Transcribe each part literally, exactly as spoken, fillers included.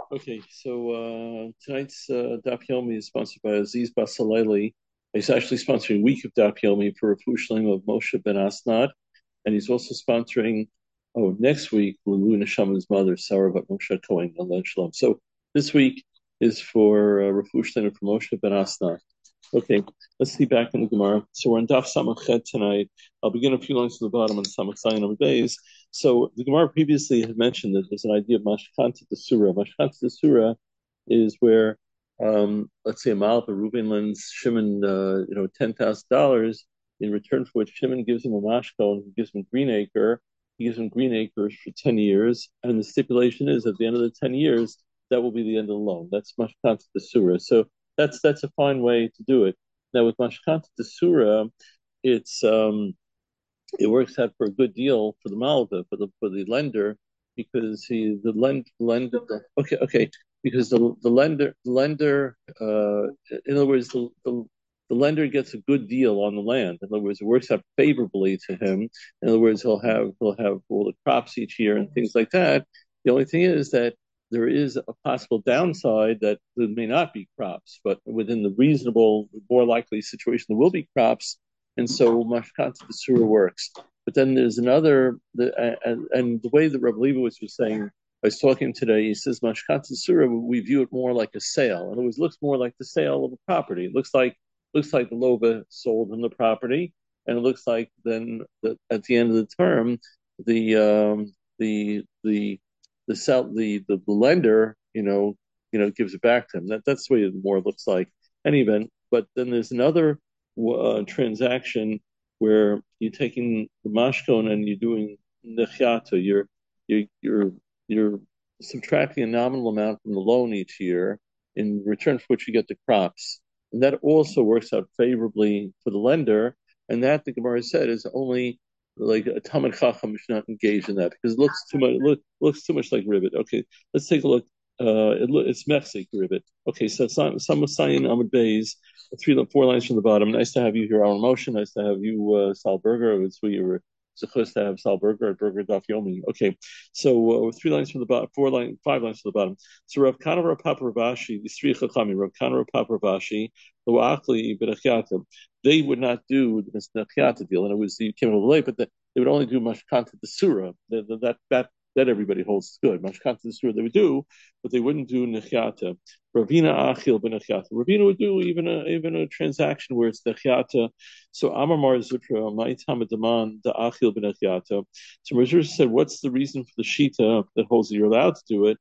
Okay, so uh, tonight's uh, Daf Yomi is sponsored by Aziz Basaleli. He's actually sponsoring a week of Daf Yomi for Rafu Shlomo of Moshe ben Asnad, and he's also sponsoring, oh, next week, Lulu Neshama's mother, Sarah Bat Moshe Cohen, Allah Shalom. So this week is for uh, Rafu Shlomo for Moshe ben Asnad. Okay, let's see back in the Gemara. So we're on Daf Samachet tonight. I'll begin a few lines to the bottom on Samach Zayin on days. So the Gemara previously had mentioned that there's an idea of Mashkanta to Surah. Mashkanta to Surah is where, um, let's say, a Malach or Reuben lends Shimon, uh, you know, ten thousand dollars in return for which Shimon gives him a mashko and he gives him green acre. He gives him green acres for ten years, and the stipulation is at the end of the ten years that will be the end of the loan. That's Mashkanta to Surah. So that's that's a fine way to do it. Now with Mashkanta to Surah, it's um, it works out for a good deal for the Malva, for the for the lender, because he the lend lender okay okay because the the lender the lender uh, in other words the, the the lender gets a good deal on the land. In other words, it works out favorably to him. In other words, he'll have he'll have all the crops each year and things like that. The only thing is that there is a possible downside that there may not be crops, but within the reasonable, more likely situation, there will be crops. And so Mashkanta B'Sura works. But then there's another, the, and, and the way that Rabbi Leibowitz was saying, I was talking today, he says Mashkanta B'Sura, we view it more like a sale. In other words, it looks more like the sale of a property. It looks like looks like the Loba sold him the property, and it looks like then the, at the end of the term, the um, the the the sell the, the the lender, you know, you know, gives it back to him. That that's the way it more looks like. Any event, but then there's another uh, transaction where you're taking the mashkon and you're doing nechyata. You're you're you're you're subtracting a nominal amount from the loan each year in return for which you get the crops, and that also works out favorably for the lender. And that the Gemara said is only like a Talmid Chacham should not engage in that because it looks too much. Look, looks too much like ribbit. Okay, let's take a look. Uh, it, it's Mechzik ribbit. Okay, so some some Sayin Ahmed Bays, three four lines from the bottom. Nice to have you here on motion. Nice to have you, uh, Sal Berger. It's we were supposed to have Sal Berger at Berger Daf Yomi. Okay, so uh, three lines from the bottom, four line, five lines from the bottom. So Rav Kana Rav Papa Ravashi, these three Chachamim, Rav Kana Rav Papa Ravashi, Loachli Benachyatim. They would not do this Nechyata deal, and it was you came a little late, but the, they would only do Mashkanta the Surah. The, the, that that that everybody holds is good. Mashkanta the Surah they would do, but they wouldn't do Nechyata. Ravina Achil Benachyata. Ravina would do even a even a transaction where it's Nechyata. So Amar Mar Zutra, Ma'itama Daman, the Achil Benachyata. So Razur said, what's the reason for the Shita that holds that you're allowed to do it?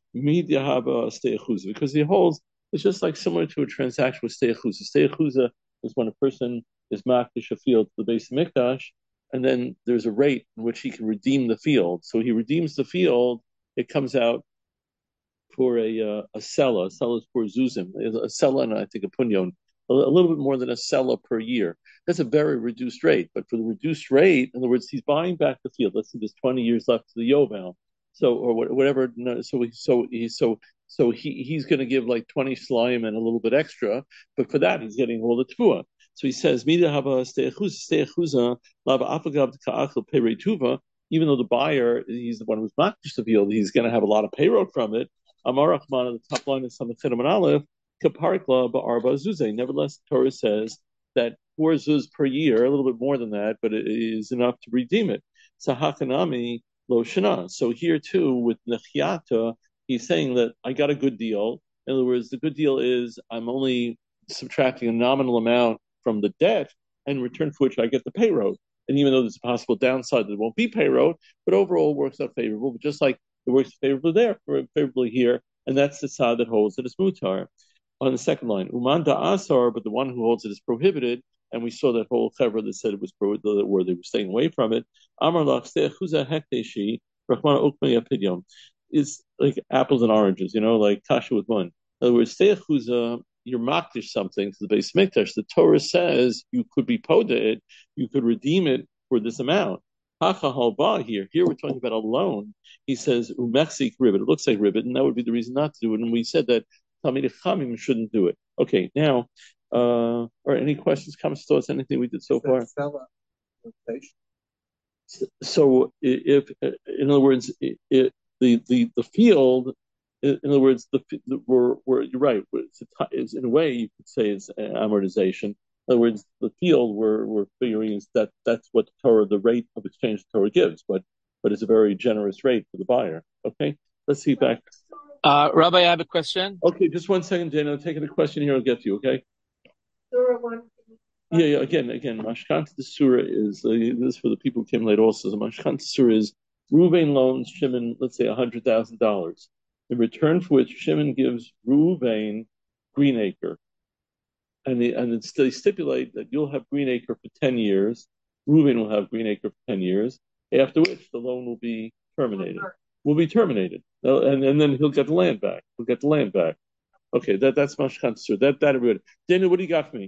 Because he holds it's just like similar to a transaction with Steichuza. Steichuza is when a person is makdish a field to the base of Mikdash, and then there's a rate in which he can redeem the field. So he redeems the field, it comes out for a uh, a sella. A sella is for zuzim. A sella and I think a punyon. A, a little bit more than a sella per year. That's a very reduced rate. But for the reduced rate, in other words, he's buying back the field. Let's say there's twenty years left to the Yovel. So or whatever. So he, so he, so so he he's going to give like twenty slime and a little bit extra. But for that, he's getting all the tefua. So he says, "Mida haba steichuza lava afagav ka'achel perei tuva." Even though the buyer, he's the one who's not just the field, he's going to have a lot of payroll from it. Amar Rahman on the top line is Samachet and Aleph, Kaparkla Ba'arba Zuze. Nevertheless, the Torah says that four zuz per year, a little bit more than that, but it is enough to redeem it. Sahakanami Lo Shana. So here too, with Nechyata, he's saying that I got a good deal. In other words, the good deal is I'm only subtracting a nominal amount from the debt, in return for which I get the payroll. And even though there's a possible downside that it won't be payroll, but overall it works out favorable. But just like it works favorably there, favorably here, and that's the side that holds that it's mutar. On the second line, uman da asar, but the one who holds it is prohibited, and we saw that whole chevra that said it was prohibited, where they were staying away from it. Amar lach stechuza hekteshi rachman okmei apidyon is like apples and oranges, you know, like kasha with one. In other words, stechuza, you're makdish something to the base mikdash. The Torah says you could be poda it, you could redeem it for this amount. Here, here we're talking about a loan. He says umexik ribbit. It looks like ribbit, and that would be the reason not to do it. And we said that Talmid Chamim shouldn't do it. Okay, now, uh, or any questions, comments, thoughts, anything we did so far? So, if, in other words, it, it, the the the field in, in other words, the, the we're, we're, you're right. It's, a, it's in a way you could say it's amortization. In other words, the field we're we're figuring is that that's what the Torah, the rate of exchange the Torah gives, but but it's a very generous rate for the buyer. Okay, let's see back. Uh, Rabbi, I have a question. Okay, just one second, Dana. I'm taking a question here. I'll get to you. Okay. Yeah, yeah. Again, again, Mashkanta the Surah is uh, this is for the people who came late. Also, the Mashkanta Surah is Reuven loans Shimon, let's say, a hundred thousand dollars, in return for which Shimon gives Reuven Green Acre, and the, and it's, they stipulate that you'll have Green Acre for ten years. Reuven will have Green Acre for ten years, after which the loan will be terminated. Will be terminated, uh, and and then he'll get the land back. He'll get the land back. Okay, that that's Mashkanta Surah. That that everybody. Daniel, what do you got for me?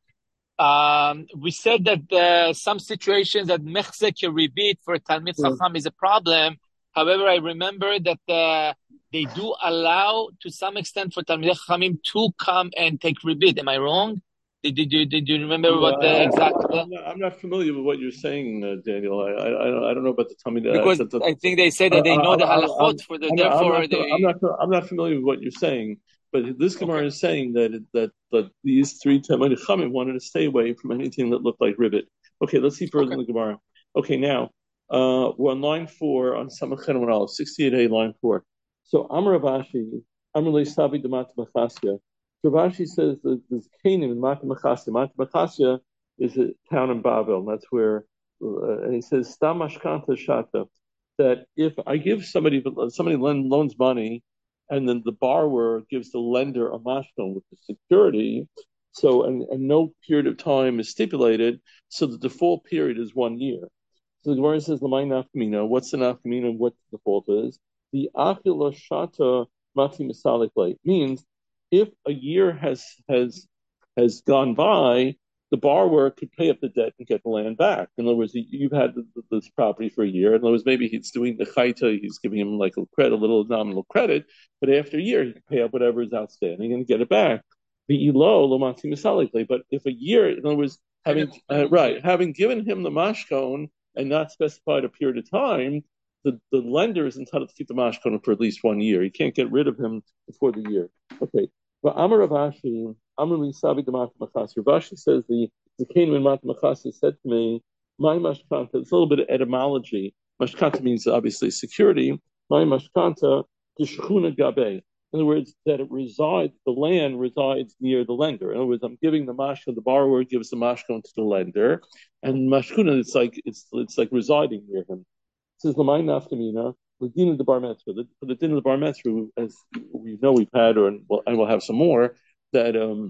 Um, we said that uh, some situations that mechzek ribit for Talmid Chacham is a problem. However, I remember that uh, they do allow, to some extent, for Talmid Chachamim to come and take ribit. Am I wrong? Did, did, you, did you remember Yeah, what the exact... I'm not, I'm not familiar with what you're saying, uh, Daniel. I, I I don't know about the Talmid. Because uh, the, I think they say that they know the halachot for the, I'm not, I'm therefore not, they... I'm not, I'm not familiar with what you're saying. But this Gemara Okay. is saying that that that these three Talmid Chachamim wanted to stay away from anything that looked like ribbit. Okay, let's see further Okay. in the Gemara. Okay, now uh, we're on line four on Samachin and Aleph, sixty-eight A, line four. So Amar Avashi, Amar Leisabi Demat Machasya. Ravashi says that there's Canaan in Mata Machasya. Mata Machasya is a town in Babel, and that's where, uh, and he says, Stam Mashkanta Shata, that if I give somebody, somebody loans money, and then the borrower gives the lender a mashkon with the security, so, and, and no period of time is stipulated, so the default period is one year. So the Gemara says, L'may nafkamina, what's the nafkamina and what the default is? The achila shata mati misalik means if a year has has has gone by, the borrower could pay up the debt and get the land back. In other words, you've had this property for a year. In other words, maybe he's doing the chayta, he's giving him like a credit, a little nominal credit, but after a year, he can pay up whatever is outstanding and get it back. The elo lomati misalikly. But if a year, in other words, having uh, right, having given him the mashkon and not specified a period of time, the, the lender is entitled to keep the mashkon for at least one year. He can't get rid of him before the year. Okay. But Amar Ravashi, Amar Misabi Demat Machas. Ravashi says the the Canaan in Mat Machas said to me, my mashkanta. It's a little bit of etymology. Mashkanta means obviously security. My mashkanta the shechuna gabe. In other words, that it resides, the land resides near the lender. In other words, I'm giving the mashkon, the borrower gives the mashkon to the lender, and mashkuna, it's like it's it's like residing near him. It says Lamai Nafkamina. The din of the bar mitzvah, the, for the din of the bar mitzvah, as we know we've had, or and we'll, and we'll have some more, that um,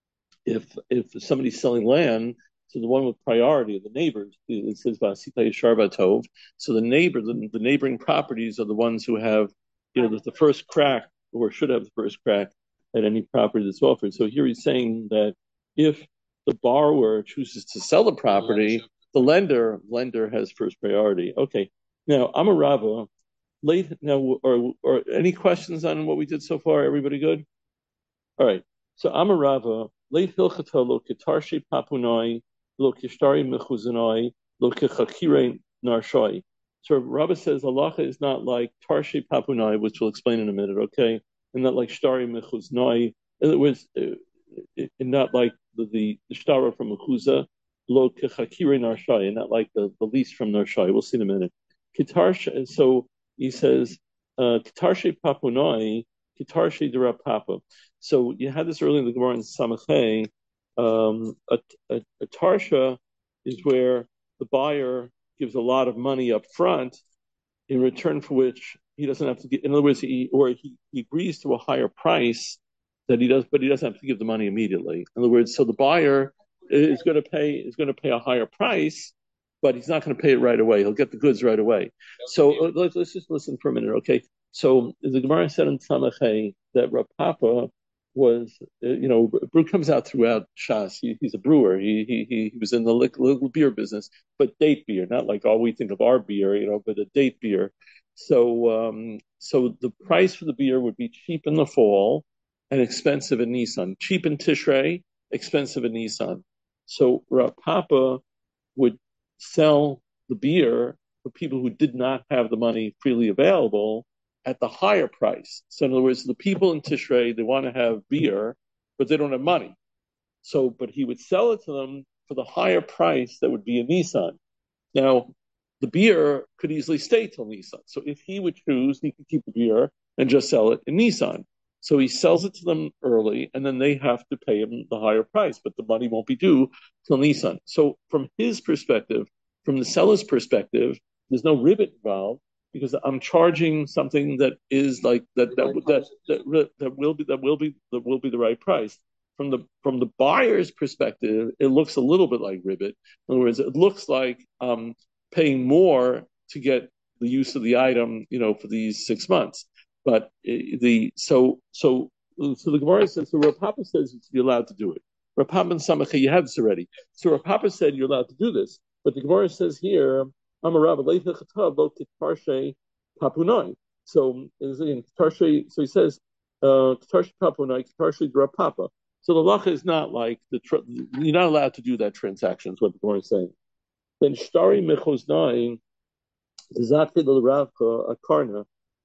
if if somebody's selling land to the one with priority, the neighbors, it says Vasita Yashar Tov, so the neighbor, the, the neighboring properties are the ones who have, you know, the, the first crack, or should have the first crack at any property that's offered. So here he's saying that if the borrower chooses to sell the property, the lender lender has first priority. Okay, now Amarava. Late now, or or any questions on what we did so far? Everybody good? All right. So Amarava late hilchata lo kitarshi papunoi lo kishtari mechuzanoi lo kichakire narshoi. So Rava says halacha is not like tarshi papunoi, which we'll explain in a minute, okay, and not like shtari mechuznoi. In other words, uh, not like the the, the shtara from mechuza lo kichakire narshoi, and not like the, the lease from narshoi. We'll see in a minute. Kitarsh. So he says, "Kitarshe papunoi, kitarshe dera papa." So you had this earlier in the Gemara in Samachay. Um, a, a, a tarsha is where the buyer gives a lot of money up front in return for which he doesn't have to get. In other words, he or he, he agrees to a higher price that he does, but he doesn't have to give the money immediately. In other words, so the buyer is going to pay is going to pay a higher price, but he's not going to pay it right away. He'll get the goods right away. So let's, let's just listen for a minute, okay? So the Gemara said in Samachay that Rav Papa was, uh, you know, brew comes out throughout Shas. He, he's a brewer. He he he was in the little beer business, but date beer, not like all we think of our beer, you know, but a date beer. So um, so the price for the beer would be cheap in the fall and expensive in Nisan. Cheap in Tishrei, expensive in Nisan. So Rav Papa would sell the beer for people who did not have the money freely available at the higher price. So in other words, the people in Tishrei, they want to have beer, but they don't have money. So, but he would sell it to them for the higher price that would be in Nisan. Now, the beer could easily stay till Nisan. So if he would choose, he could keep the beer and just sell it in Nisan. So he sells it to them early, and then they have to pay him the higher price, but the money won't be due till Nisan. So from his perspective, from the seller's perspective, there's no ribbit involved because I'm charging something that is like that that that that, that, that will be that will be that will be the right price. From the from the buyer's perspective, it looks a little bit like ribbit. In other words, it looks like um, paying more to get the use of the item, you know, for these six months. But the so so so the Gemara says, so Rav Papa says you're allowed to do it. Rav Papa and Samacha, you have this already. So Rav Papa said you're allowed to do this, but the Gemara says here, I'm a Rav Leitha Chatav Lo Tarshe Papunoi. So again, Tarshe. So he says uh, Tarshe Papunoi, Tarshe Rav Papa. So the lacha is not like the tr- you're not allowed to do that transaction. Is what the Gemara is saying. Then Shtari Mechoznai Zati Ravka Akarna.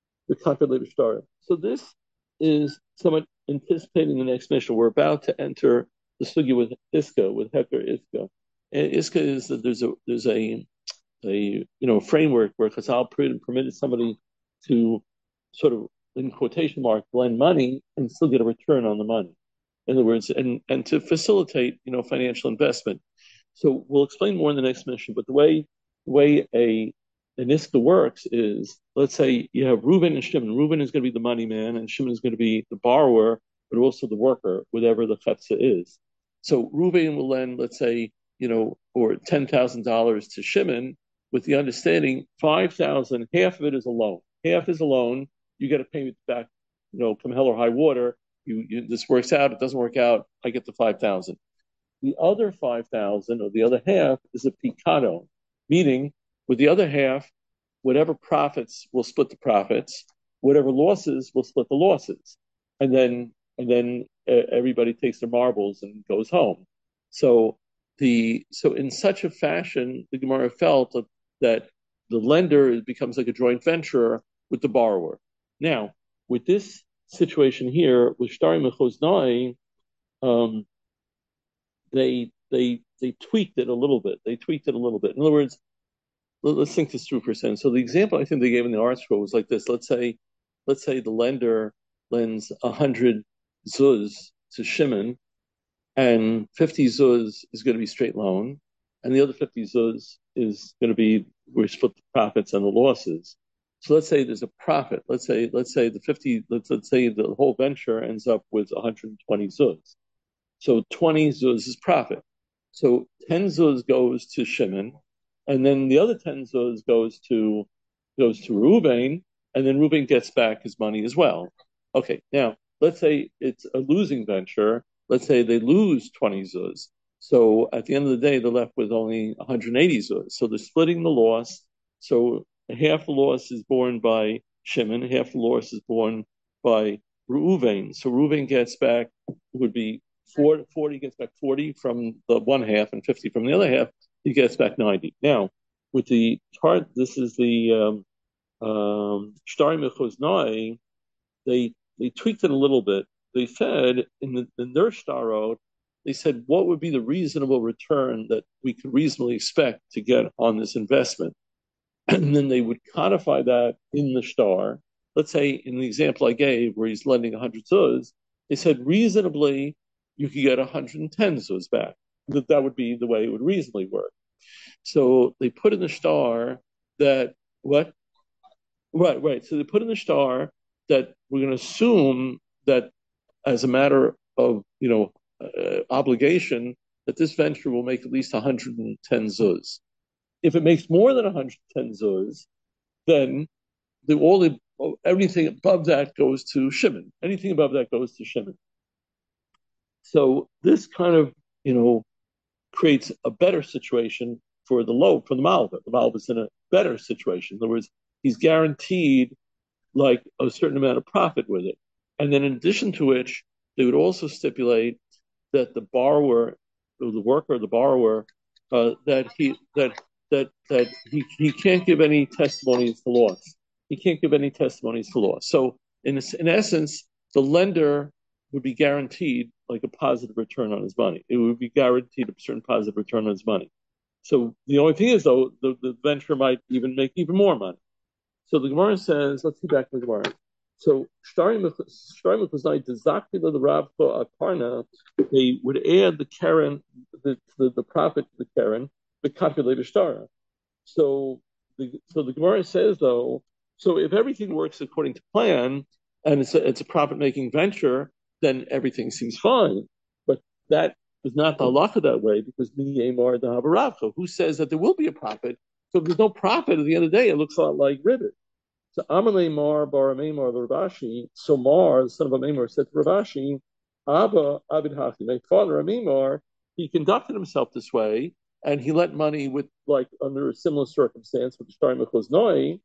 So this is somewhat anticipating the next mission. We're about to enter the sugya with Iska, with Heker Iska. And Iska is that there's a there's a a you know framework where Chazal permitted somebody to sort of in quotation mark lend money and still get a return on the money. In other words, and and to facilitate you know financial investment. So we'll explain more in the next mission. But the way the way a an Iska works is, let's say you have Reuben and Shimon. Reuben is going to be the money man, and Shimon is going to be the borrower, but also the worker, whatever the chetza is. So Reuben will lend, let's say, you know, or ten thousand dollars to Shimon, with the understanding five thousand, half of it is a loan. Half is a loan. You get to pay it back, you know, come hell or high water. You, you this works out. It doesn't work out. I get the five thousand. The other five thousand, or the other half, is a picado, meaning with the other half, whatever profits, we'll split the profits. Whatever losses, we'll split the losses. And then and then uh, everybody takes their marbles and goes home. So the so in such a fashion, the Gemara felt that, that the lender becomes like a joint venture with the borrower. Now, with this situation here, with Shtari Mechoznai, um, they they they tweaked it a little bit. They tweaked it a little bit. In other words, let's think this through for a second. So the example I think they gave in the art scroll was like this. Let's say, let's say the lender lends a hundred zuz to Shimon, and fifty zuz is going to be straight loan, and the other fifty zuz is going to be we split the profits and the losses. So let's say there's a profit. Let's say let's say the fifty. Let's let's say the whole venture ends up with one hundred twenty zuz. So twenty zuz is profit. So ten zuz goes to Shimon. And then the other ten zuz goes to goes to Reuben, and then Reuben gets back his money as well. Okay, now let's say it's a losing venture. Let's say they lose twenty zuz. So at the end of the day, they're left with only one hundred eighty zuz. So they're splitting the loss. So half the loss is borne by Shimon, half the loss is borne by Reuven. So Reuven gets back would be forty gets back forty from the one half and fifty from the other half. He gets back ninety. Now, with the chart, this is the um, Shtari Mechoznai. They they tweaked it a little bit. They said in the in their shtarot, they said what would be the reasonable return that we could reasonably expect to get on this investment, and then they would codify that in the shtar. Let's say in the example I gave, where he's lending one hundred zuz, they said reasonably you could get one hundred ten zuz back. That that would be the way it would reasonably work. So they put in the shtar that what? Right, right. So they put in the shtar that we're going to assume that as a matter of you know uh, obligation that this venture will make at least one hundred ten zuz. If it makes more than one hundred ten zuz, then the, all the everything above that goes to Shimon. Anything above that goes to Shimon. So this kind of you know. creates a better situation for the low, for the Malva. The Malva is in a better situation. In other words, he's guaranteed like a certain amount of profit with it. And then in addition to which, they would also stipulate that the borrower, or the worker, the borrower, uh, that he that that that he, he can't give any testimony to loss. he can't give any testimonies to law. So in in essence, the lender would be guaranteed like a positive return on his money. It would be guaranteed a certain positive return on his money. So the only thing is though, the, the venture might even make even more money. So the Gemara says, let's see back to the Gemara. So starting with was like the Zakila the Ravko Aparna, they would add the Karen, the the, the profit to the Karen, the calculated star. So the so the Gemara says though, so if everything works according to plan and it's a, it's a profit making venture, then everything seems fine. But that is not the halacha that way because Miyamar the Havaravcha, who says that there will be a profit. So if there's no profit at the end of the day, it looks a lot like ribbit. So Amalei Mar Bar Amemar Ravashi, so Mar, the son of Amemar, said to Ravashi, Abba Abid Hachi, my father Amemar, he conducted himself this way, and he lent money with like under a similar circumstance with the Shtar Mechos Noi,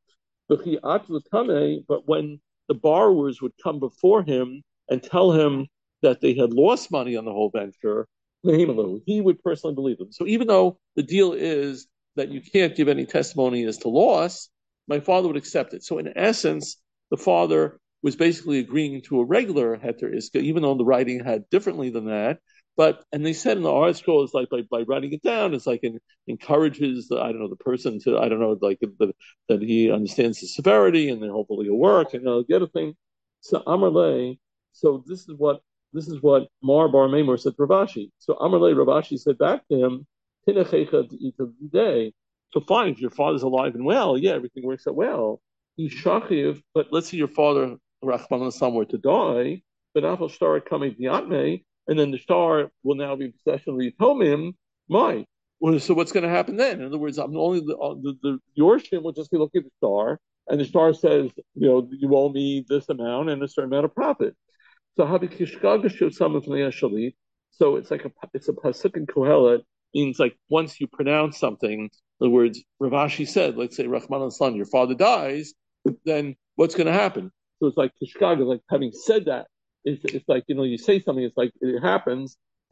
but when the borrowers would come before him and tell him that they had lost money on the whole venture, he would personally believe them. So even though the deal is that you can't give any testimony as to loss, my father would accept it. So in essence, the father was basically agreeing to a regular heter iska, even though the writing had differently than that. But and they said in the art scroll, it's like by, by writing it down, it's like it encourages the, I don't know the person to I don't know like the, that he understands the severity and then hopefully it'll work and he'll get a thing. So Amarle, so this is what this is what Mar Bar Memor said to Ravashi. So Amarle Ravashi said back to him, Tinechecha to eat of the day. So fine, if your father's alive and well, yeah, everything works out well. He's shachiv, but let's say your father, Rachman somewhere to die, but Afal Shtar coming Diatme, and then the star will now be in possession of the Yitomim, my. Well, so what's going to happen then? In other words, I'm only the, the, the your shin will just be looking at the star, and the star says, you know, you owe me this amount and a certain amount of profit. So Habi Kishkagashu some from the Shalit. So it's like a it's a pasuk in Kohelet, means like once you pronounce something. In other words, Ravashi said, let's say Rahman al-Islam, your father dies, then what's going to happen? So it's like Kishkaga, like having said that, it's, it's like, you know, you say something, it's like it happens, so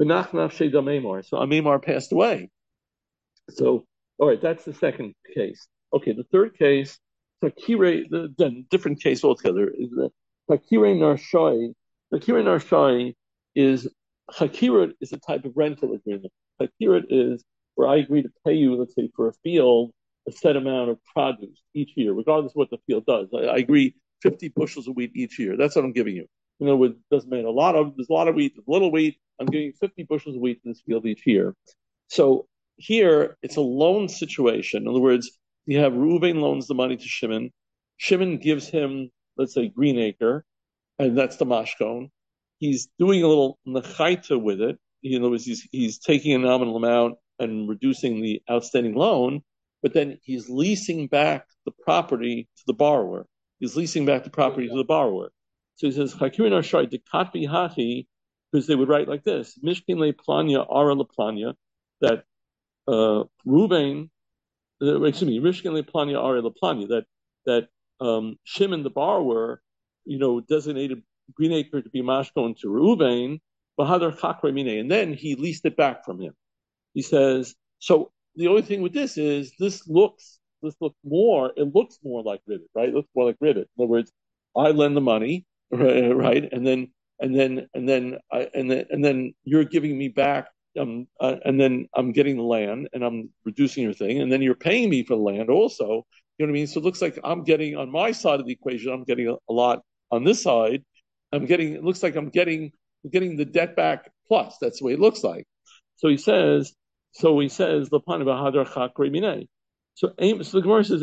Amemar passed away. So, all right, that's the second case. Okay, the third case, Takire, the, the different case altogether, is the Takire Narshai. Takire Narshai is, Hakirat is a type of rental agreement. Hakirat is where I agree to pay you, let's say, for a field, a set amount of produce each year, regardless of what the field does. I, I agree fifty bushels of wheat each year. That's what I'm giving you. In other words, it doesn't matter. A lot of, there's a lot of wheat, there's little wheat. I'm giving you fifty bushels of wheat in this field each year. So here, it's a loan situation. In other words, you have Reuven loans the money to Shimon. Shimon gives him, let's say, Green Acre, and that's the mashkon. He's doing a little nechaita with it. In other words, he's, he's taking a nominal amount and reducing the outstanding loan, but then he's leasing back the property to the borrower. He's leasing back the property to the borrower. So he says, Hakirin Arshai dekatvi hachi, because they would write like this, Mishkin le planya ara le planya, that uh, Reuben, uh, excuse me, Mishkin le planya ara le planya, that, that um, Shimon, the borrower, you know, designated Green Acre to be mashkon to Reuven, and then he leased it back from him. He says, so the only thing with this is this looks, this looks more, it looks more like ribbit, right? It looks more like ribbit. In other words, I lend the money, right? right? And then, and then, and then, I, and then, and then you're giving me back, um, uh, and then I'm getting the land and I'm reducing your thing. And then you're paying me for the land also. You know what I mean? So it looks like I'm getting on my side of the equation, I'm getting a, a lot on this side. I'm getting, it looks like I'm getting, getting the debt back plus. That's the way it looks like. So he says, so he says, so, so the, the Gemara says,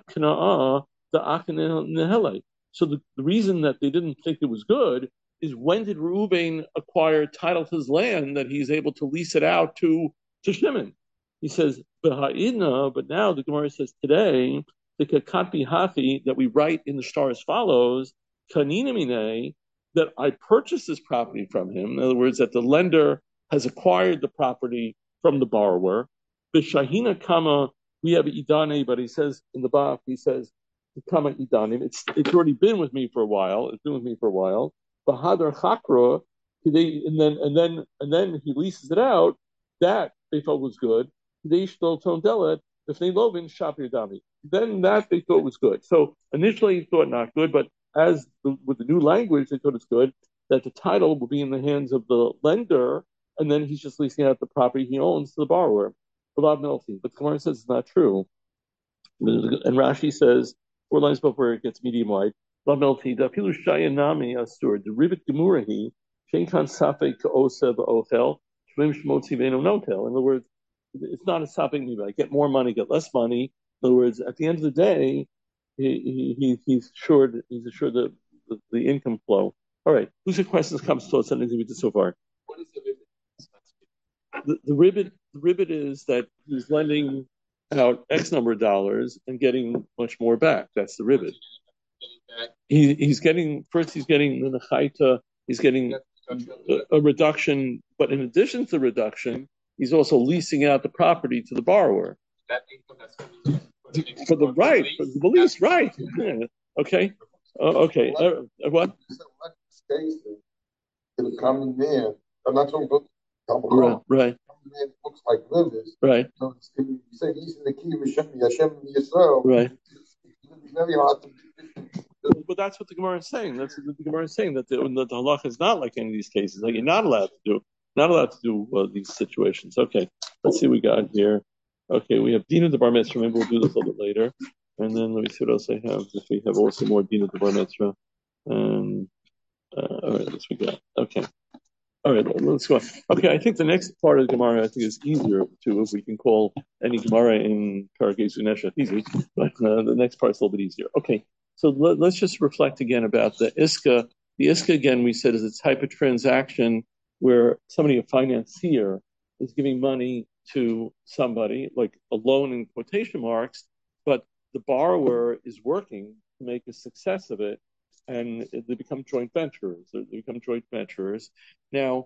the, so the, the reason that they didn't think it was good is when did Reuven acquire title to his land that he's able to lease it out to, to Shimon? He says, but now the Gemara says today, the kakatbi hafi that we write in the star as follows, kaninamine, that I purchased this property from him. In other words, that the lender has acquired the property from the borrower. The Shahina Kama, we have Idane, but he says in the Bach, he says, Kama Idanim. It's it's already been with me for a while. It's been with me for a while. Bahadar Chakra, and then and then and then he leases it out. That they felt was good. They still toned it. If they lovin Shapir Dami. then that they thought was good. So initially he thought not good, but as the, with the new language, they thought it's good that the title will be in the hands of the lender, and then he's just leasing out the property he owns to the borrower. Without penalty. But Gemara says it's not true. And Rashi says, four lines before it gets medium wide, without penalty, the Afilu Shayanami Asur, the Rivet Gemurahi, Shenkan Safek Osa Ochel, Shvim Shmotzi Veno Notel. In other words, it's not a stopping me, but I get more money, get less money. In other words, at the end of the day, he, he, he's assured he's assured the, the, the income flow. All right, whose questions comes to us and we did so far? What is the ribbon? The, the ribbit the ribbit is that he's lending out X number of dollars and getting much more back. That's the ribbit. He he's getting first he's getting the nechaita, he's getting a, a reduction, but in addition to the reduction, he's also leasing out the property to the borrower. That income that's going to be For the right, for the lease, right. Yeah. Okay. Uh, okay. Uh, what? The coming man, I'm not talking about right, right. Coming man looks like livers. Right. So you say he's in the key of Hashem, Hashem Yisrael. Right. It's very hard to. But that's what the Gemara is saying. That's what the Gemara is saying, that the, the, the halacha is not like any of these cases. Like you're not allowed to do, not allowed to do uh, these situations. Okay, let's see what we got here. Okay, we have Dina the Bar Mitzvah. Maybe we'll do this a little bit later. And then let me see what else I have. If we have also more Dina the Bar Mitzvah. Um, uh, all right, let's we got. Okay. All right, let's go on. Okay, I think the next part of the Gemara I think is easier to, if we can call any Gemara in Paragei Zunesha easy, but uh, the next part's a little bit easier. Okay, so let, let's just reflect again about the Iska. The Iska, again, we said is a type of transaction where somebody, a financier, is giving money to somebody, like a loan in quotation marks, but the borrower is working to make a success of it, and they become joint venturers. They become joint venturers. Now,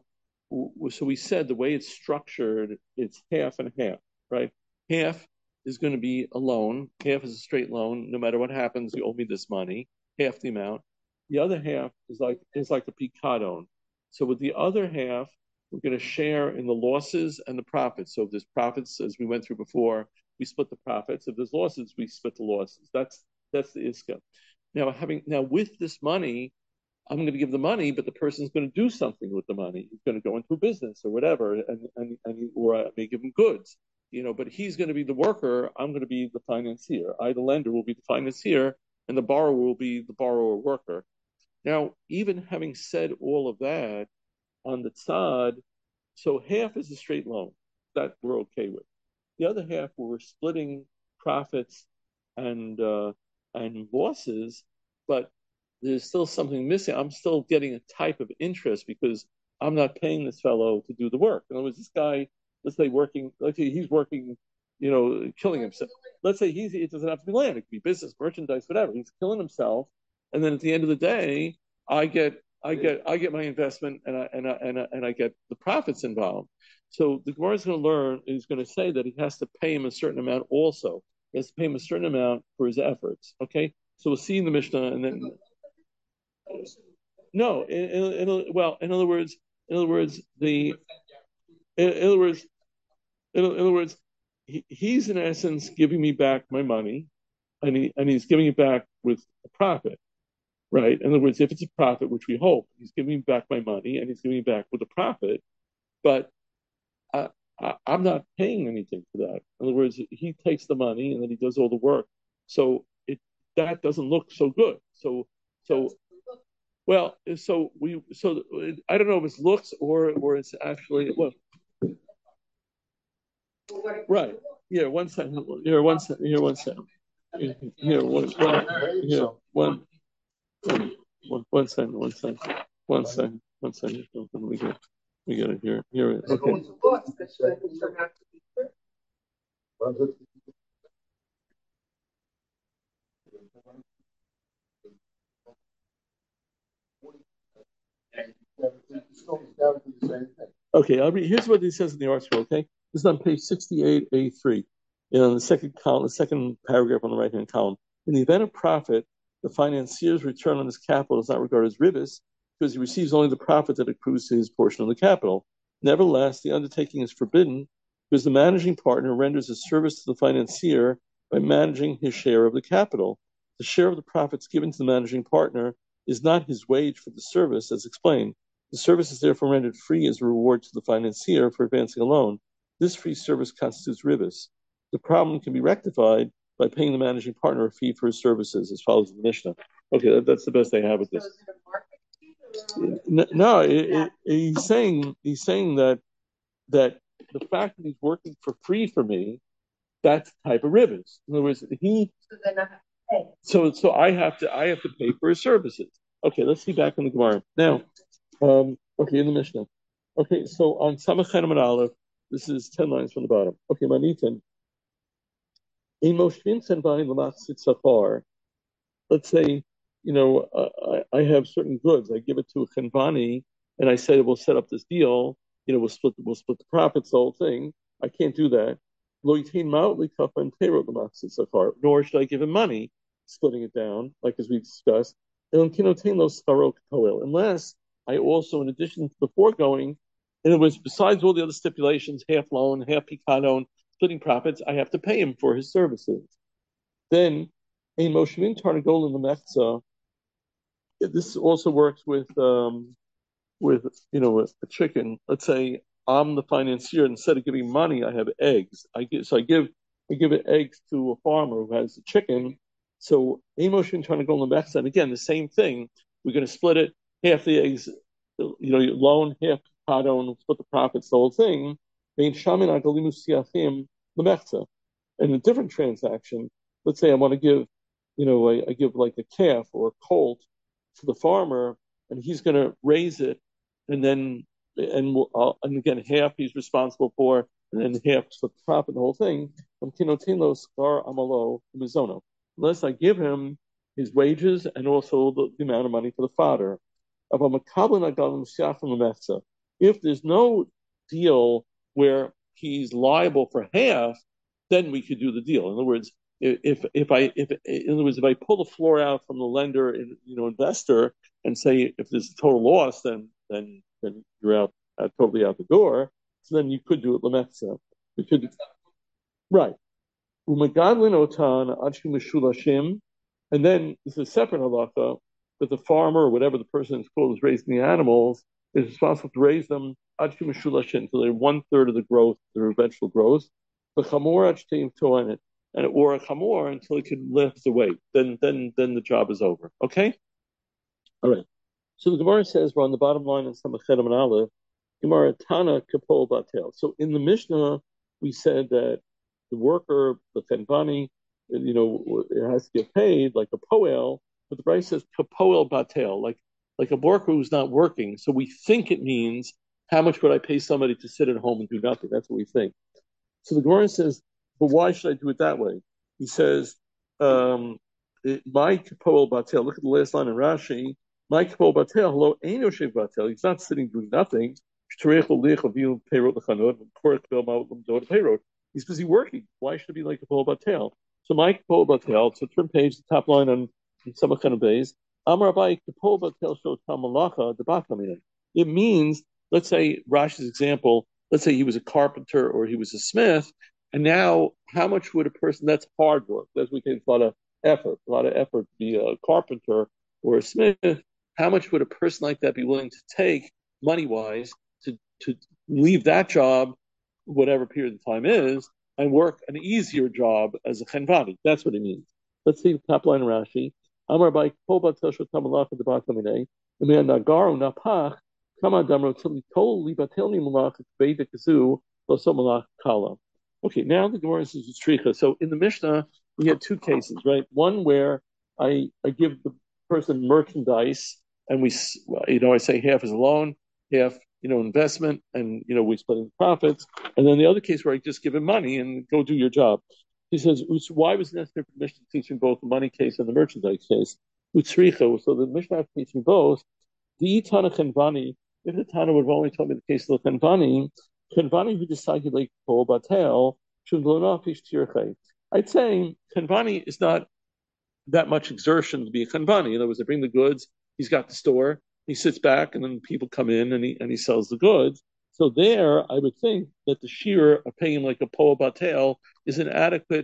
so we said the way it's structured, it's half and half, right? Half is going to be a loan. Half is a straight loan. No matter what happens, you owe me this money, half the amount. The other half is like is like a picadon. So with the other half, we're going to share in the losses and the profits. So if there's profits, as we went through before, we split the profits. If there's losses, we split the losses. That's that's the iska. Now, having now with this money, I'm going to give the money, but the person's going to do something with the money. He's going to go into a business or whatever, and and, and or I may give him goods, you know. But he's going to be the worker. I'm going to be the financier. I, the lender, will be the financier, and the borrower will be the borrower worker. Now, even having said all of that, on the tzad, so half is a straight loan that we're okay with. The other half, we're splitting profits and uh, and losses, but there's still something missing. I'm still getting a type of interest because I'm not paying this fellow to do the work. In other words, this guy, let's say working, let's say he's working, you know, killing himself. Let's say he's, it doesn't have to be land. It could be business, merchandise, whatever. He's killing himself. And then at the end of the day, I get, I get, I get my investment and I, and I, and I, and I get the profits involved. So the Gemara is going to learn, is going to say that he has to pay him a certain amount also. He has to pay him a certain amount for his efforts. Okay. So we'll see in the Mishnah and then, no, in, in, in, well, in other words, in other words, the, in, in other words, in, in other words, he, he's in essence giving me back my money, and he and he's giving it back with a profit, right? In other words, if it's a profit, which we hope, he's giving me back my money, and he's giving me back with a profit, but I, I, I'm not paying anything for that. In other words, he takes the money and then he does all the work, so it that doesn't look so good. So so. Well, so we, so I don't know if it's looks or or it's actually well, right? Here, one second. Here, one second. Here, one second. Here, one, one, here, one, one, one second. One second. One second. One second. We get, we get it here. Here. Okay. Okay, I'll read. Here's what he says in the article. Okay, this is on page sixty-eight, A three, in the second column, the second paragraph on the right-hand column. In the event of profit, the financier's return on his capital is not regarded as ribis because he receives only the profit that accrues to his portion of the capital. Nevertheless, the undertaking is forbidden because the managing partner renders a service to the financier by managing his share of the capital. The share of the profits given to the managing partner is not his wage for the service, as explained. The service is therefore rendered free as a reward to the financier for advancing a loan. This free service constitutes ribis. The problem can be rectified by paying the managing partner a fee for his services, as follows in the Mishnah. Okay, that, that's the best I have with this. No, it, it, he's saying he's saying that that the fact that he's working for free for me, that's the type of ribis. In other words, he so so I have to I have to pay for his services. Okay, let's see back in the Gemara now. Um, okay, in the Mishnah. Okay, so on Samach Chenem and Aleph, this is ten lines from the bottom. Okay, Manitan. In Moshvin Senvani Lamatsit Safar, let's say, you know, uh, I, I have certain goods. I give it to a Chenvani, and I say we'll set up this deal. You know, we'll split we'll split the profits, the whole thing. I can't do that. Nor should I give him money, splitting it down, like as we discussed. Unless I also, in addition to the foregoing, in other words, besides all the other stipulations, half loan, half picadon, splitting profits, I have to pay him for his services. Then, a Moshvin Tarnagol in the Mechza, this also works with, um, with you know, a, a chicken. Let's say I'm the financier. Instead of giving money, I have eggs. I give, so I give, I give eggs to a farmer who has a chicken. So, a Moshvin Tarnagol in the Mechza, and again, the same thing. We're going to split it. Half the eggs, you know, you loan, half picadon, split the profits, the whole thing. In a different transaction, let's say I want to give, you know, I, I give like a calf or a colt to the farmer, and he's going to raise it, and then, and we'll, uh, and again, half he's responsible for, and then half split the profit, the whole thing. Unless I give him his wages and also the, the amount of money for the fodder. If there's no deal where he's liable for half, then we could do the deal. In other words, if if I if in other words if I pull the floor out from the lender, you know, investor, and say if there's a total loss, then then then you're out uh, totally out the door. So then you could do it lemeksa. We could, right. Umagadlin otan adshu meshulashim, and then this is a separate halacha that the farmer or whatever the person is called is raising the animals is responsible to raise them adshu meshulashim until they're one third of the growth, their eventual growth. The chamor adshteim toanet, and or a chamor until it can lift the weight. Then then then the job is over. Okay. All right. So the Gemara says we're on the bottom line in Samach Chenem and Aleph. Gemara Tana Kapol Batel. So in the Mishnah we said that the worker, the Chenvani, you know, it has to get paid like a poel, but the Brayso says Kapoel Batel, like like a worker who's not working. So we think it means how much would I pay somebody to sit at home and do nothing? That's what we think. So the Gemara says, but why should I do it that way? He says, um, my Kapoel Batel. Look at the last line in Rashi. My Kapoel Batel. Hello, Eino Shev Batel. He's not sitting doing nothing. He's busy working. Why should it be like a Kapoel Batel? So my Kapoel Batel, so turn page, the top line on Samach Chenem Beis. Amar Abai Kapoel Batel shows Tamalacha the Batamina. It means, let's say Rashi's example, let's say he was a carpenter or he was a smith, and now how much would a person, that's hard work, that's we take a lot of effort, a lot of effort to be a carpenter or a smith. How much would a person like that be willing to take money-wise to, to leave that job, whatever period of time is, and work an easier job as a chenvani? That's what it means. Let's see the top line of Rashi. Amar by Kol Batel Shotamalacha the Batamine, and we are Nagaru Napach, Kama Damro Tili Tol Libatelni Malach Veda Kazu, Loso Malach Kala. Okay, now the Gemara is Stricha. So in the Mishnah, we had two cases, right? One where I, I give the person merchandise, and we, you know, I say half is a loan, half, you know, investment, and, you know, we split the profits. And then the other case where I just give him money and go do your job. He says, why was it necessary for the Mishnah to teach me both the money case and the merchandise case? Utsricha, so the Mishnah has to teach me both. The Tana Chenvani, if the Tana would have only told me the case of the Chenvani, Chenvani who decided like Kol Batel, should blow off his tirchei. I'd say Chenvani is not that much exertion to be a Chenvani. In other words, they bring the goods, he's got the store, he sits back, and then people come in and he and he sells the goods. So there, I would think that the shear of paying like a Poel Batel is an adequate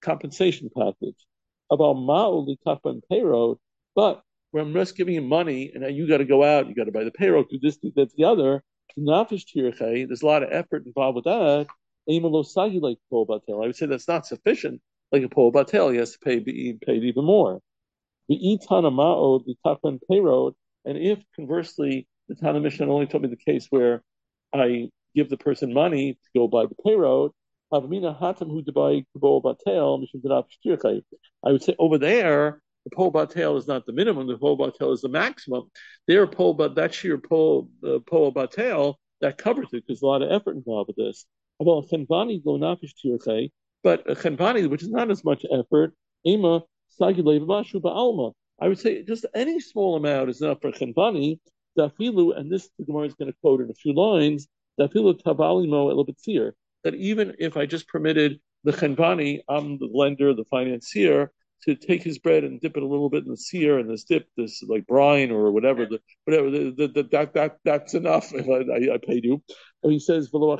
compensation package. About ma'ul likapa and payroll, but where I'm just giving you money, and now you got to go out, you got to buy the payroll, do this, do that, the other. There's a lot of effort involved with that. Like Paul Batel, I would say that's not sufficient. Like a Paul Batel, he has to pay be paid even more. The Itana Ma'od, the Takman payroll, and if conversely the Tana Mishnah only told me the case where I give the person money to go buy the payroll, I would say over there the pole batel is not the minimum; the pole batel is the maximum. There, pole but that sheer pole uh, pole batel that covers it because there's a lot of effort involved with this. About chenvani go nafish tirchei, but a chenvani which is not as much effort, ema sagilei v'mashu ba'alma. I would say just any small amount is enough for chenvani. Dafilu, and this the Gemara is going to quote in a few lines. Dafilu tavalimo elabetzir. That even if I just permitted the chenvani, I'm the lender, the financier, to take his bread and dip it a little bit in the seer and this dip, this like brine or whatever, the, whatever the, the, the, that that that's enough if I, I, I paid you. And he says, or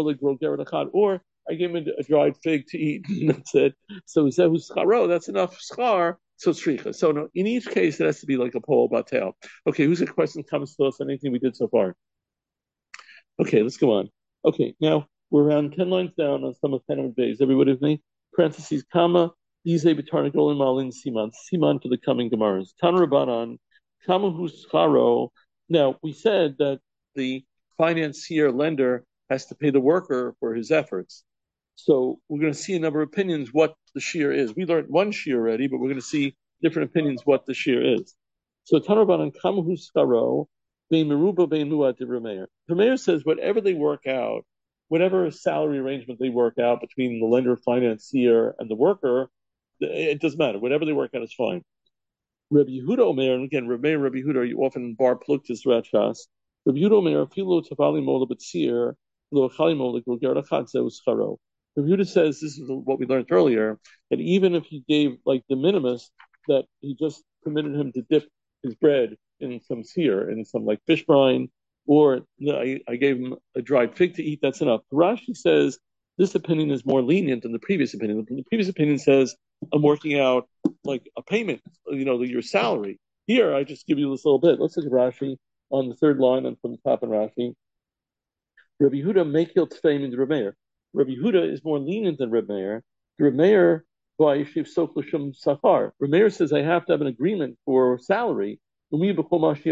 I gave him a dried fig to eat. And that's it. So he said, "Scharo, that's enough schar." So shricha. So no, in each case, it has to be like a pole batel. Okay, who's a question comes to us on anything we did so far? Okay, let's go on. Okay, now we're around ten lines down on some of ten days. Everybody with me? Parentheses, comma, Ize b'tarnagol and malin siman, siman for the coming Gemaras. Tan Rabbanan, kama huscharo. Now, we said that the financier lender has to pay the worker for his efforts. So we're going to see a number of opinions what the shear is. We learned one shear already, but we're going to see different opinions what the shear is. So Tan Rabbanan, kama huscharo, bein meruba bein muad de Rameir. Rameir says whatever they work out, whatever salary arrangement they work out between the lender, financier, and the worker, it doesn't matter. Whatever they work out is fine. Rabbi Yehuda Omer, and again, Rabbi and Rabbi Yehuda are often bar pluktas throughout Shas. Rabbi Yehuda Omer, filo tavali mola b'tzir, lo achali mola gulger lachad zeu scharo. Rabbi Yehuda says, this is what we learned earlier, that even if he gave like the minimus, that he just permitted him to dip his bread in some seer, in some like fish brine, or I, I gave him a dried fig to eat, that's enough. Rashi says this opinion is more lenient than the previous opinion. The previous opinion says, I'm working out like a payment, you know, your salary. Here, I just give you this little bit. Let's look at Rashi on the third line and from the top in Rashi. Rabbi Yehuda mekil tfeim in Rabbi Meir. Rabbi Yehuda is more lenient than Rabbi Meir. Rabbi Meir, v'ayishiv sok l'shum sachar. Rabbi Meir says I have to have an agreement for salary. Whatever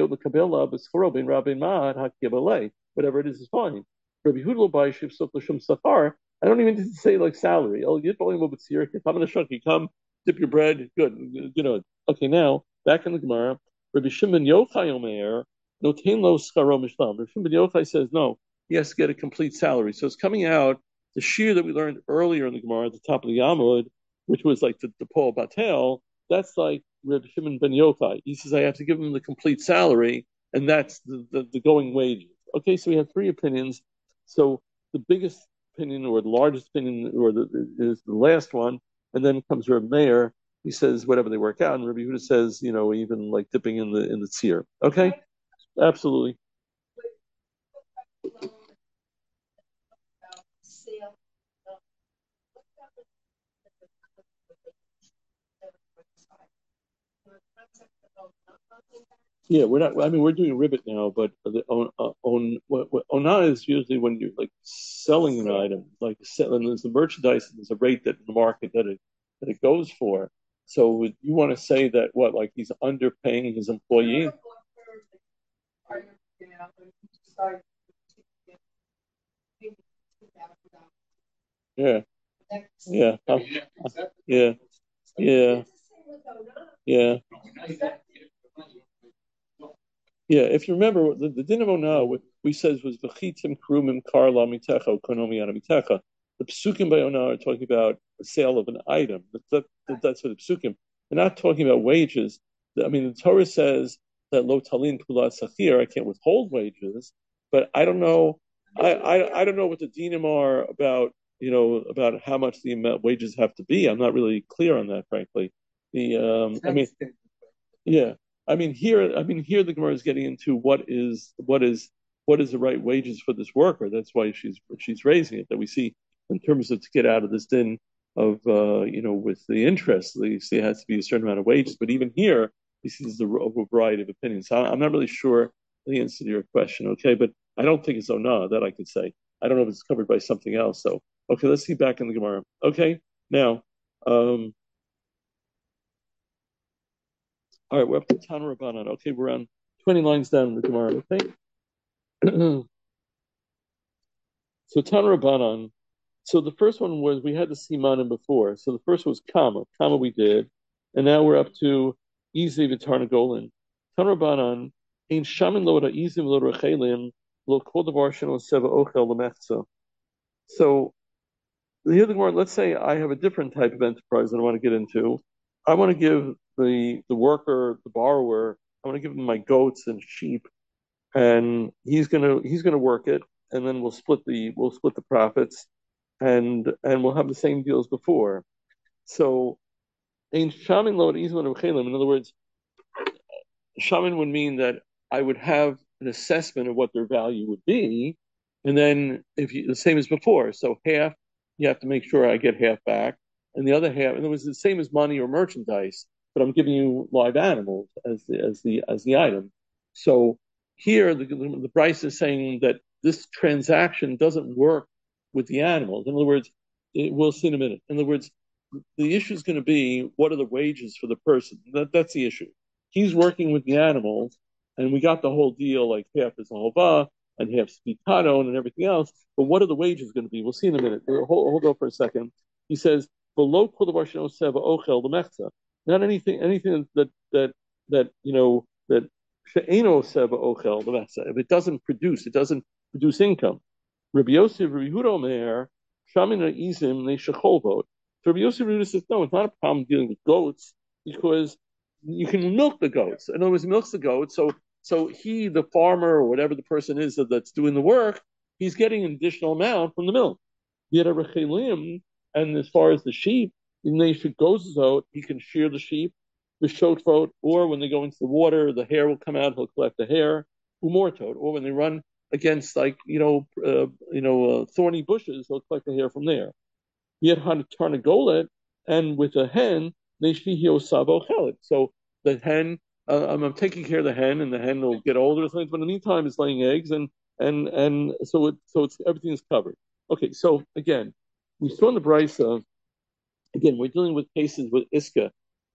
it is is fine. Rabbi Yehuda v'ayishiv sok l'shum sachar. I don't even need to say like salary. Oh, you come in a shuk, you come, dip your bread, good, you know. Okay, now back in the Gemara, Rabbi Shimon Yochai Omer, no tein lo scharo mishlam. Rabbi Shimon Yochai says no, he has to get a complete salary. So it's coming out the shear that we learned earlier in the Gemara at the top of the Yamud, which was like the, the Paul Batel. That's like Rabbi Shimon ben Yochai. He says I have to give him the complete salary, and that's the, the, the going wages. Okay, so we have three opinions. So the biggest opinion or the largest opinion or the, is the last one, and then comes Rabbi Meir. He says whatever they work out, and Rabbi Yehuda says, you know, even like dipping in the in the tzir. Okay, absolutely. Yeah, we're not. I mean, we're doing ribbit now, but the on on ona is usually when you're like selling an item, like selling. There's the merchandise, and there's a rate that in the market that it that it goes for. So you want to say that what, like he's underpaying his employee? Yeah, yeah, um, yeah, yeah, yeah. Yeah, if you remember, the, the din of Onah, what we said was v'chitim krumim karla mitecha konomi anamitecha. The psukim by Onah are talking about the sale of an item. That, that, that's what the psukim. They're not talking about wages. I mean, the Torah says that lo talin pulat sachir, I can't withhold wages, but I don't know. I, I I don't know what the dinim are about. You know, about how much the amount wages have to be. I'm not really clear on that, frankly. The um, I mean, yeah. I mean here. I mean here. The Gemara is getting into what is what is what is the right wages for this worker. That's why she's she's raising it. That we see in terms of to get out of this din of uh, you know, with the interest, you see it has to be a certain amount of wages. But even here, he sees the a variety of opinions. So I'm not really sure the answer to your question. Okay, but I don't think it's Ona, that I could say. I don't know if it's covered by something else. So okay, let's see back in the Gemara. Okay, now. Um, all right, we're up to Tana Rabbanan. Okay, we're on twenty lines down in the Gemara. Okay. So Tana Rabbanan. So the first one was, we had the Simanim before. So the first was Kama. Kama we did. And now we're up to Izi V'Tarna Golan. Tana Rabbanan, Ein Shamin Lo Ra'izim Lo Rechelim Lo Kol Davar Sheno Seva Ochel L'Mechza. So here the Gemara, let's say I have a different type of enterprise that I want to get into. I want to give the the worker, the borrower, I want to give him my goats and sheep, and he's gonna he's gonna work it, and then we'll split the we'll split the profits, and and we'll have the same deal as before. So, in shamin lo in other words, shamin would mean that I would have an assessment of what their value would be, and then if you, the same as before. So half, you have to make sure I get half back, and the other half, and it was the same as money or merchandise, but I'm giving you live animals as the as the as the item. So here the the price is saying that this transaction doesn't work with the animals. In other words, it, we'll see in a minute. In other words, the issue is going to be, what are the wages for the person? That that's the issue. He's working with the animals, and we got the whole deal, like half is hova and half spitano and everything else. But what are the wages going to be? We'll see in a minute. Hold, hold on for a second. He says, "Below seva ochel l'mechza." Not anything, anything that that that you know that she'eno seva ochel l'mechza. If it doesn't produce, it doesn't produce income. Rabbi Yosef, Rabbi Yehuda Omer, shamin ha'izim ne'shecholvot. So Rabbi Yosef Yehuda says, no, it's not a problem dealing with goats, because you can milk the goats. In other words, he milks the goats. So, so he, the farmer or whatever the person is that, that's doing the work, he's getting an additional amount from the milk. Yet a rechelim, and as far as the sheep, when they goes out, he can shear the sheep, the shotfot, or when they go into the water, the hair will come out. He'll collect the hair, umortot, or when they run against like you know, uh, you know, uh, thorny bushes, he'll collect the hair from there. Yet tarnagolet, and with a hen, neshihio savo chelet. So the hen, uh, I'm, I'm taking care of the hen, and the hen will get older or something. But in the meantime, it's laying eggs, and and and so it so it's everything is covered. Okay, so again, we saw in the brisa. Again, we're dealing with cases with iska,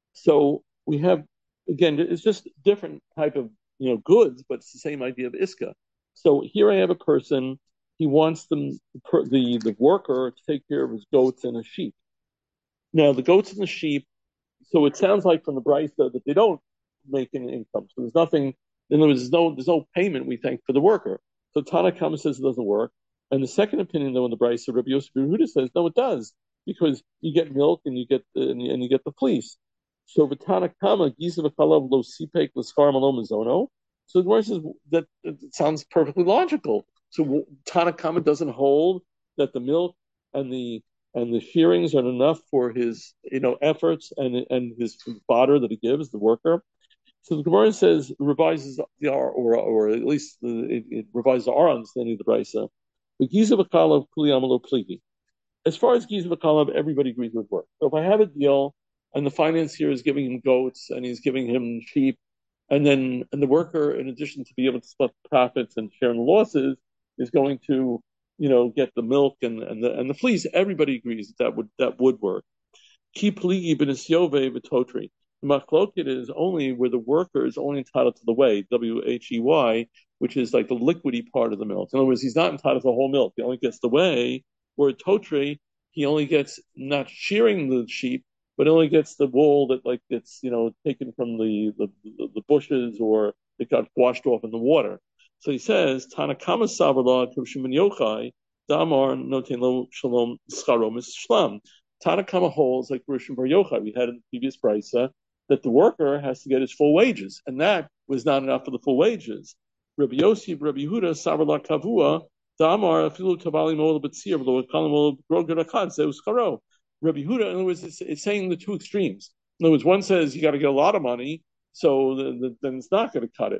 so we have again, it's just different type of you know goods, but it's the same idea of iska. So here I have a person. He wants them, the, the worker to take care of his goats and his sheep. Now, the goats and the sheep, so it sounds like from the brisa that they don't make any income. So there's nothing, in other words, there's no, there's no payment, we think, for the worker. So Tana Kama says it doesn't work. And the second opinion, though, in the brisa, Rabbi Yosef Yehuda says, no, it does, because you get milk and you get the, and, you, and you get the fleece. So Tana Kama, Giza v'chalav lo sipek l'skar malo mizono. So the Gemara says that it sounds perfectly logical. So Tana Kama doesn't hold that the milk and the and the shearings are enough for his you know efforts and and his fodder that he gives the worker. So the Gemara says revises the R or or at least it, it revises our understanding of the brisa. The Giza v'chalav kuli amalo pligi. As far as Giza v'chalav, everybody agrees with work. So if I have a deal and the financier is giving him goats and he's giving him sheep, and then and the worker, in addition to be able to split the profits and share in the losses, is going to, you know, get the milk and, and the and the fleece. Everybody agrees that that would that would work. Ki pligi b'nisyove v'totri. The machloket is only where the worker is only entitled to the whey, W H E Y, which is like the liquidy part of the milk. In other words, he's not entitled to the whole milk. He only gets the whey. Where totri, he only gets not shearing the sheep, but only gets the wool that like gets you know taken from the the, the bushes or it got washed off in the water. So he says, Tanakama Savala Shimon Yochai, Damar Noten Lo Shalom Scharom is Shlam. Tanakama holds like Rishon Bar Yochai, we had in the previous brisa, that the worker has to get his full wages, and that was not enough for the full wages. Rabbi Yossi, Rabbi Yehuda, Savala Kavua, Damar Afilu Tabali Mola B'Tzir, Lo Kalam Groger Akad Zeu Scharo. Rabbi Yehuda, in other words, it's, it's saying the two extremes. In other words, one says you got to get a lot of money, so the, the, then it's not going to cut it.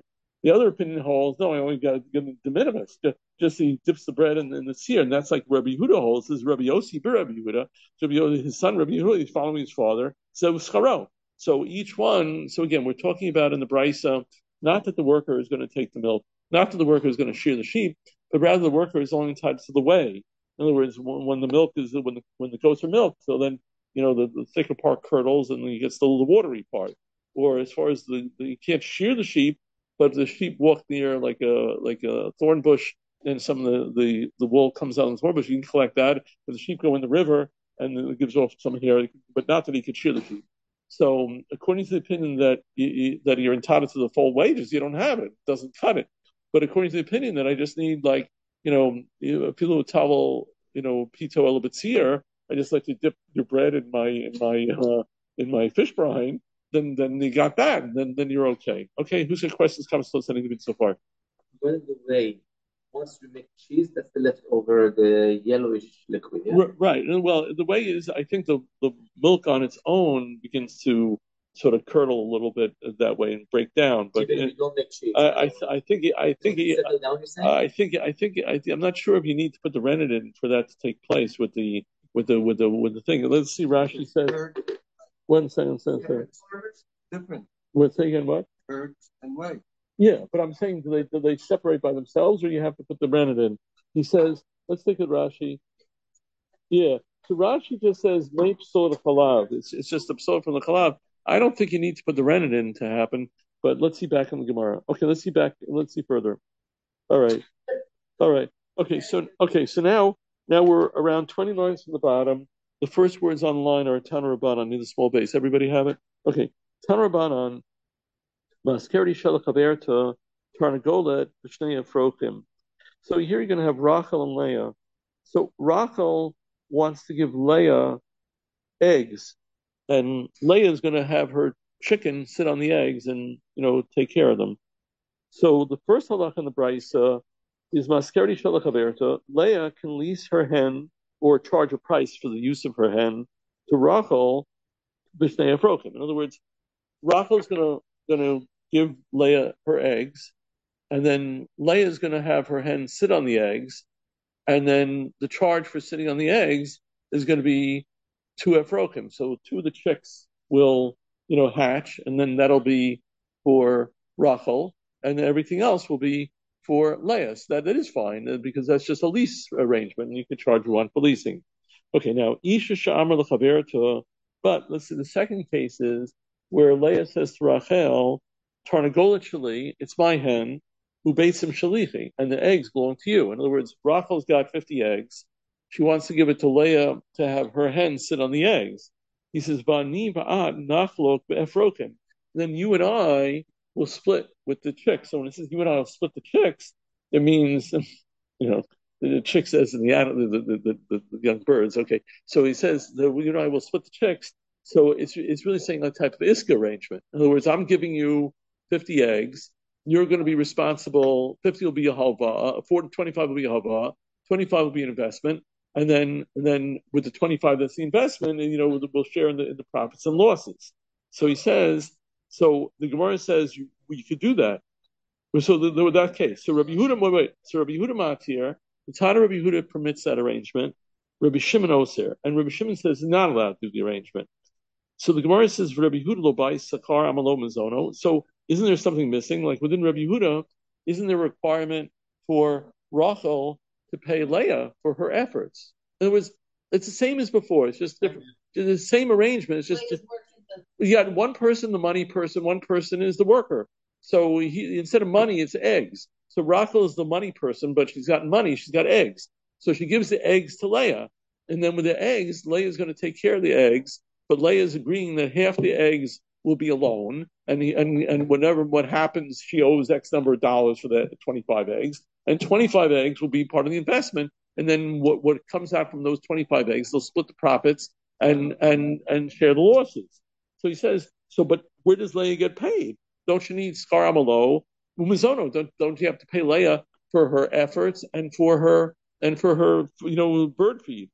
The other opinion holds, no, I only got to give him de minimis. Just, just he dips the bread in, in the sear, and that's like Rabbi Yehuda holds. This is Rabbi Yossi, Rabbi Yehuda. Rabbi Yehuda, his son, Rabbi Yehuda, he's following his father. So scharo. So each one. So again, we're talking about in the brisa, not that the worker is going to take the milk, not that the worker is going to shear the sheep, but rather the worker is only entitled to the whey. In other words, when, when the milk is when the when the goats are milked, so then you know the, the thicker part curdles, and then you get still the watery part. Or as far as the, the you can't shear the sheep. But if the sheep walk near like a like a thorn bush, and some of the, the, the wool comes out of the thorn bush, you can collect that. But the sheep go in the river, and it gives off some hair, but not that he could shear the sheep. So according to the opinion that you, that you're entitled to the full wages, you don't have it. It doesn't cut it. But according to the opinion that I just need like, you know, a pilu towel, you know, pito elibitzir, I just like to dip your bread in my in my uh, in my fish brine. Then, then you got that. And then, then you're okay. Okay, who's got questions, comments, thoughts, anything so far? By the way, once we make cheese, that's the leftover, the yellowish liquid. Yeah? R- right. Well, the way is, I think the the milk on its own begins to sort of curdle a little bit that way and break down. But Even if you don't make cheese. I, I, I think, I think, down, I think, I think, I think, I'm not sure if you need to put the rennet in for that to take place with the with the with the with the thing. Let's see. Rashi says. One second, second, second. Different. We're saying what? Curd and whey. Yeah, but I'm saying do they do they separate by themselves, or you have to put the rennet in? He says, let's take it Rashi. Yeah, so Rashi just says meip sort of chalav. It's it's just a psal from the chalav. I don't think you need to put the rennet in to happen. But let's see back in the Gemara. Okay, let's see back. Let's see further. All right, all right. Okay, so okay, so now now we're around twenty lines from the bottom. The first words on the line are Tana Rabbanan near the small base. Everybody have it? Okay. Tana Rabbanan, Maskerdi Shelach Haberta, Tarnagolet, B'shnei Efrochim. So here you're going to have Rachel and Leah. So Rachel wants to give Leah eggs, and Leah is going to have her chicken sit on the eggs and, you know, take care of them. So the first halach in the brisa is Maskerdi Shelach Haberta. Leah can lease her hen or charge a price for the use of her hen to Rachel, b'shnei efrochim. In other words, Rachel's gonna gonna give Leah her eggs, and then Leah's gonna have her hen sit on the eggs, and then the charge for sitting on the eggs is going to be two efrochim. So two of the chicks will, you know, hatch, and then that'll be for Rachel, and then everything else will be for Leah. So that, that is fine, because that's just a lease arrangement, and you can charge one for leasing. Okay, now, Isha Sha'amar l'chaverta, but let's see, the second case is where Leah says to Rachel, Tarnagolet shali, it's my hen, who baits him shalichi, and the eggs belong to you. In other words, Rachel's got fifty eggs. She wants to give it to Leah to have her hen sit on the eggs. He says, Ba'ni ba'at nachlok be'efrokim. Then you and I will split with the chicks. So when it says you and I will split the chicks, it means, you know, the chick says in the, the, the, the, the young birds. Okay, so he says that you and I will split the chicks. So it's it's really saying a type of iska arrangement. In other words, I'm giving you fifty eggs. You're going to be responsible. fifty will be a halva. twenty-five will be a halva. twenty-five will be an investment. And then, and then with the twenty-five, that's the investment, and you know we'll share in the, in the profits and losses. So he says. So the Gemara says you, you could do that. So the, the, that case. So Rabbi Yehuda, wait, wait. So Rabbi Yehuda Matir, the Tana Rabbi Yehuda permits that arrangement. Rabbi Shimon Oser, and Rabbi Shimon says he's not allowed to do the arrangement. So the Gemara says Rabbi Yehuda lo bai sakar amalo mazono. So isn't there something missing? Like within Rabbi Yehuda, isn't there a requirement for Rachel to pay Leah for her efforts? In other words, it's the same as before. It's just different. It's the same arrangement. It's just you got one person, the money person, one person is the worker. So he, instead of money, it's eggs. So Rachel is the money person, but she's got money, she's got eggs. So she gives the eggs to Leah. And then with the eggs, Leah is going to take care of the eggs, but Leah is agreeing that half the eggs will be a loan, and he, and and whenever what happens, she owes X number of dollars for the twenty-five eggs, and twenty-five eggs will be part of the investment. And then what, what comes out from those twenty-five eggs, they'll split the profits and and and share the losses. So he says, so but where does Leah get paid? Don't you need skar amalo umizono? Don't don't you have to pay Leah for her efforts and for her and for her you know bird feed?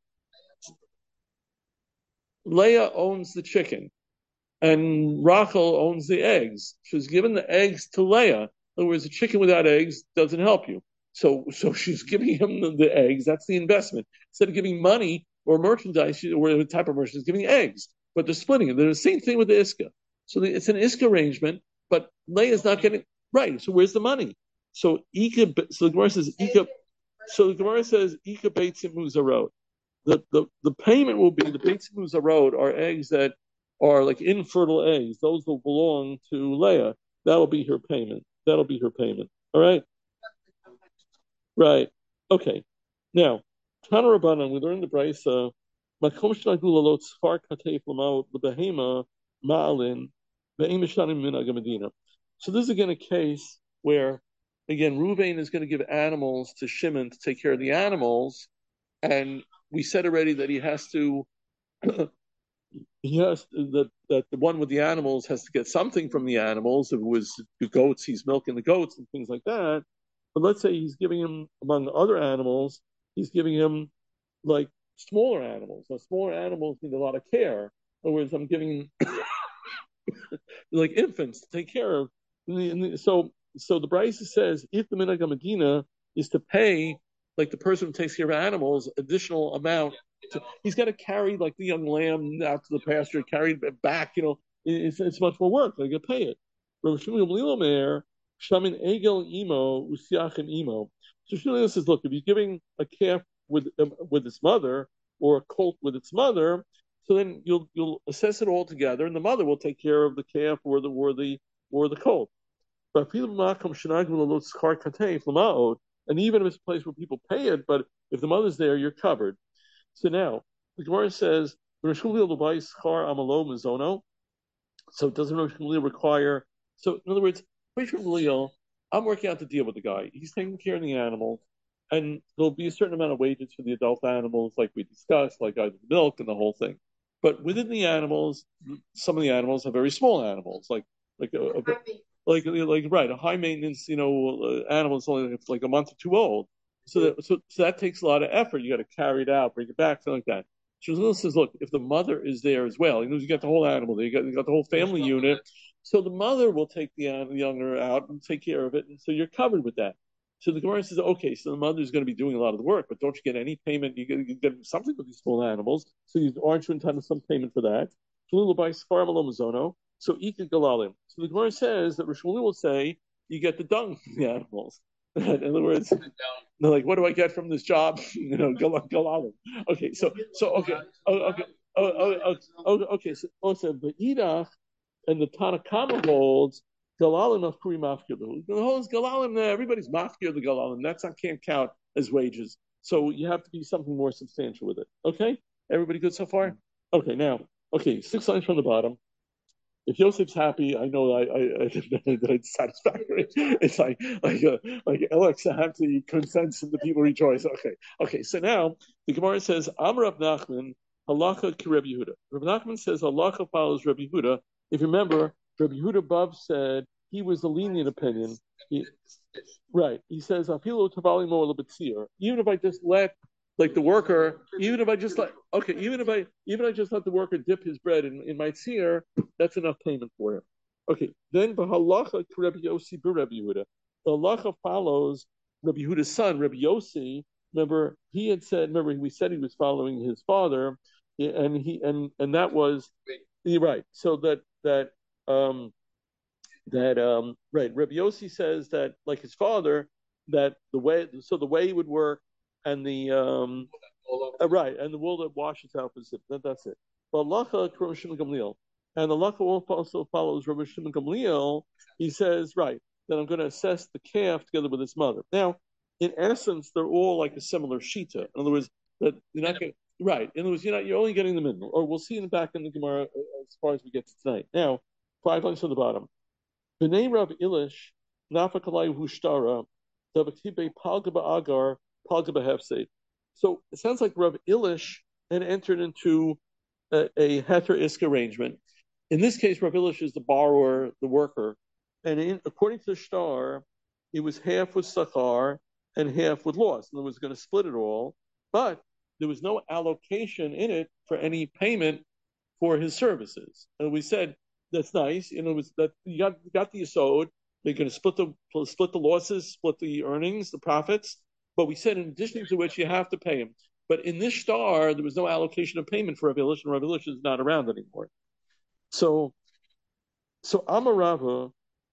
Leah owns the chicken, and Rachel owns the eggs. She's given the eggs to Leah. In other words, a chicken without eggs doesn't help you. So, so she's giving him the, the eggs. That's the investment. Instead of giving money or merchandise or a type of merchandise, giving eggs. But they're splitting it. They're the same thing with the Iska. So the, it's an Iska arrangement, but Leah's not getting right. So where's the money? So Ika. So the Gemara says Ika. So the Gemara says Ika Beitzim Muzarot. The, the the payment will be the Beitzim Muzarot are eggs that are like infertile eggs. Those will belong to Leah. That'll be her payment. That'll be her payment. All right. Right. Okay. Now, Tana Rabbanan, we learned the Brisa. Makom shnagul alot sfar katef l'maot l'behema ma'alin ve'im mishanim min agamedina. So this is again a case where, again, Reuven is going to give animals to Shimon to take care of the animals, and we said already that he has to, he has that that the one with the animals has to get something from the animals. If it was the goats, he's milking the goats and things like that. But let's say he's giving him, among other animals, he's giving him like smaller animals. Now, smaller animals need a lot of care. In other words, I'm giving like infants to take care of. So, so the Brisa says if the minhag Medina is to pay like the person who takes care of animals additional amount, to, he's got to carry like the young lamb out to the pasture, carry it back. You know, it's, it's much more work. They got to pay it. Shamin Egel Emo, Usiach and Emo. So Shmuel says, look, if you're giving a calf with um, with its mother or a colt with its mother, so then you'll you'll assess it all together, and the mother will take care of the calf or the or the or the colt. And even if it's a place where people pay it, but if the mother's there, you're covered. So now the Gemara says, so it doesn't really require. So in other words, I'm working out the deal with the guy. He's taking care of the animals, and there'll be a certain amount of wages for the adult animals, like we discussed, like either milk and the whole thing. But within the animals, some of the animals are very small animals, like like a, a like like right, a high maintenance, you know, uh, animal is only like, like a month or two old. So that so, so that takes a lot of effort. You got to carry it out, bring it back, something like that. Shmuel says, look, if the mother is there as well, you know, you got the whole animal there, you got you got the whole family unit. So the mother will take the younger out and take care of it, and so you're covered with that. So the Gemara says, okay, so the mother is going to be doing a lot of the work, but don't you get any payment? You get, you get something with these small animals, so you aren't you entitled to some payment for that? So Ika Galalim. So the Gemara says that Rosh will say you get the dung from the animals. In other words, they're like, what do I get from this job? You know, Galalim. Okay, so so okay, oh, okay, oh, oh, oh, okay. So also, but Idach and the Tanakama holds Galalim of Kuri Mafkir. The whole is Galalim there. Everybody's Mafkir the Galalim. That's not can't count as wages. So you have to be something more substantial with it. Okay, everybody good so far? Okay, now okay, six lines from the bottom. If Yosef's happy, I know I, I, I that it's satisfactory. It's like like uh, like Alex Hamti consents and the people rejoice. Okay, okay. So now the Gemara says, Amar Rav Nachman halacha ki Rabbi Yehuda. Rav Nachman says halacha follows Rabbi Yehuda. If you remember, Rabbi Yehuda above said he was the lenient opinion. He, right? He says afilo tavali mo lebetzir. Even if I just let like the worker, even if I just let, okay, even if I, even if I just let the worker dip his bread in, in my tzir, that's enough payment for him. Okay, then the halacha Rabbi Yossi Rabbi Yehuda. The halacha follows Rabbi Yehuda's son, Rabbi Yossi. Remember, he had said, remember, we said he was following his father, and he, and, and that was, right, so that, that, um, that, um, right, Rabbi Yossi says that, like his father, that the way, so the way he would work, and the um, uh, right, and the wool that washes out is it. That, that's it. But Lacha Rabbi Shimon Gamliel, and the Lacha also follows Rabbi Shimon Gamliel. He says, right, that I'm going to assess the calf together with its mother. Now, in essence, they're all like a similar shita. In other words, that you're not getting right. In other words, you're not. You're only getting the middle. Or we'll see in the back in the Gemara as far as we get to tonight. Now, five lines from the bottom. B'nei Rav Ilish Nafakalai Hushtara Davaktibe Palgaba Agar. So it sounds like Rav Ilish had entered into a, a heter isk arrangement. In this case, Rav Ilish is the borrower, the worker, and in, according to the shtar, it was half with sachar and half with loss. And it was going to split it all, but there was no allocation in it for any payment for his services. And we said that's nice. You know, it was that you got you got the yesod. They're going to split the split the losses, split the earnings, the profits. But we said in addition to which you have to pay him. But in this star, there was no allocation of payment for Rabbi Elish, and Rabbi Elish is not around anymore. So, so Amarava,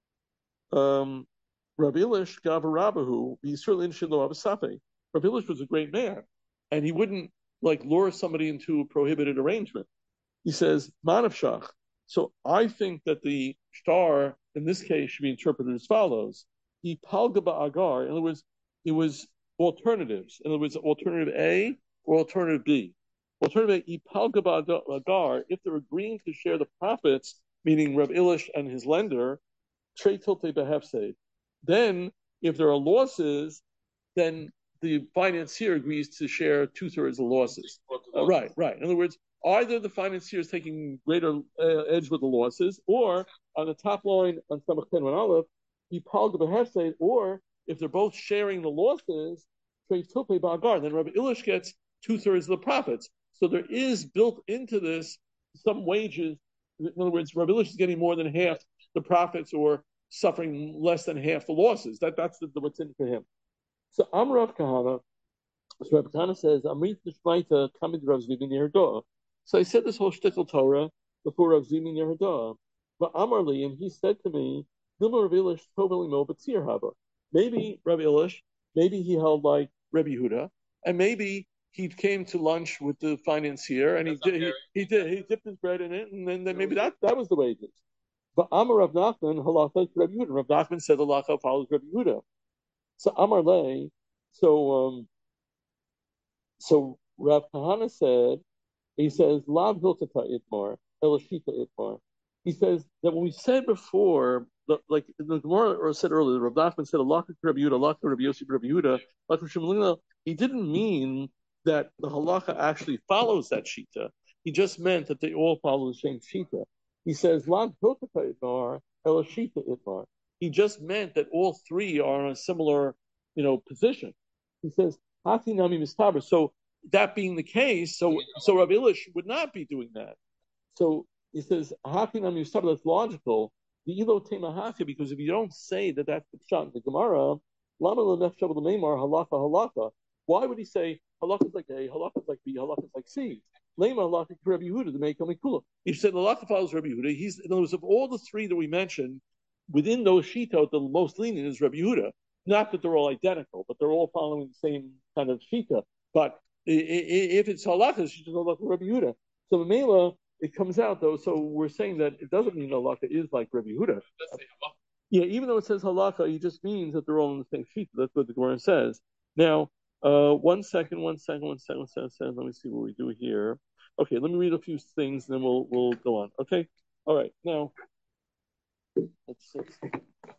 um, Rabbi Elish Gavarabahu, he's certainly interested in the Abasafe. Rabbi Elish was a great man, and he wouldn't like lure somebody into a prohibited arrangement. He says, Manavshach. So I think that the star in this case should be interpreted as follows. He palgaba agar, in other words, it was alternatives. In other words, alternative A or alternative B. Alternative A, he palgaba agar, if they're agreeing to share the profits, meaning Reb Elish and his lender, trei tilte behefsed. Then, if there are losses, then the financier agrees to share two-thirds of the losses. Uh, right, right. In other words, either the financier is taking greater uh, edge with the losses, or on the top line on Samach ten one Aleph, he palga behefsed, or if they're both sharing the losses, trei tilte ba'agar, then Rabbi Elish gets two-thirds of the profits. So there is built into this some wages. In other words, Rabbi Elish is getting more than half the profits or suffering less than half the losses. That, that's the, the, what's in for him. So Amrav Kahana, so Rabbi Kahana says, Amrit Nishmaita Kamid Rav Zimi Yehuda. So I said this whole shtickle Torah before Rav Zimi Yehuda. But Amarli, and he said to me, Dilma Rav Elish Toveli Mo Batzir Haba. Maybe Rabbi Elish, maybe he held like Rabbi Yehuda, and maybe he came to lunch with the financier, and he did, he, he did he dipped his bread in it, and then, then maybe that, that was the wages. But Amar Rav Nachman halacha Rabbi Yehuda. Rav Nachman said halacha follows Rabbi Yehuda. So Amar Lei, so um, so Rav Kahana said, he says Lav Hiltata Itmar Elashita Itmar. He says that when we said before, the, like the Gemara said earlier, Rav Nachman said halacha Rabbi Yehuda, halacha Rabbi Yossi Rabbi Yehuda, halacha Shmuel. He didn't mean that the halacha actually follows that shita. He just meant that they all follow the same shita. He says, Lav Hiltata Itmar, Elashita Itmar. He just meant that all three are in a similar, you know, position. He says, Hati Nami Mistaber. So that being the case, so so Rabbi Elish would not be doing that. So he says, Hati Nami Mistaber, that's logical. The Ilo Tema Hati, because if you don't say that that's the shot in the Gemara, Lama Lenef Shabbat Neymar, Halacha Halacha. Why would he say halacha is like A, halacha is like B, halacha is like C? Lema halacha to Rabbi Yehuda, the Meikam Mikula. He said halacha follows Rabbi Yehuda. He's in other words, of all the three that we mentioned, within those shita, the most lenient is Rabbi Yehuda. Not that they're all identical, but they're all following the same kind of shita. But if it's halacha, it's just halacha Rabbi Yehuda. So the Mela, it comes out though. So we're saying that it doesn't mean halacha is like Rabbi Yehuda. Yeah, even though it says halacha, it just means that they're all in the same shita. That's what the Gemara says. Now, uh, one second, one second, one second, one second, one second. Let me see what we do here. Okay, let me read a few things, and then we'll we'll go on. Okay, all right. Now, let's see.